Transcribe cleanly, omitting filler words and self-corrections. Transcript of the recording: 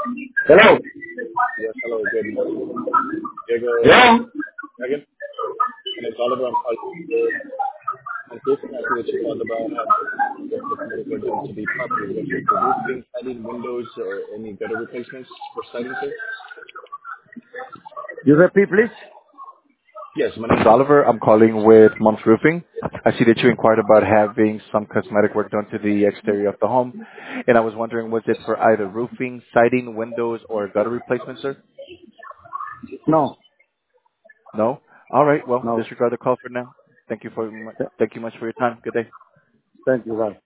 Hello. Yes, hello, good morning. Diego Hello. Megan. And it's Oliver. I'm calling with and Jason. I see that you called about having some cosmetic work done to the property. Was it the roofing, siding, windows, or any gutter replacements for siding, sir? You repeat, please? Yes, my name is Oliver. I'm calling with Month Roofing. I see that you inquired about having some cosmetic work done to the exterior of the home, and I was wondering, was it for either roofing, siding, windows, or gutter replacement, sir? No. No? All right. Well, No. disregard the call for now. Thank you much for your time. Good day. Thank you. Bye.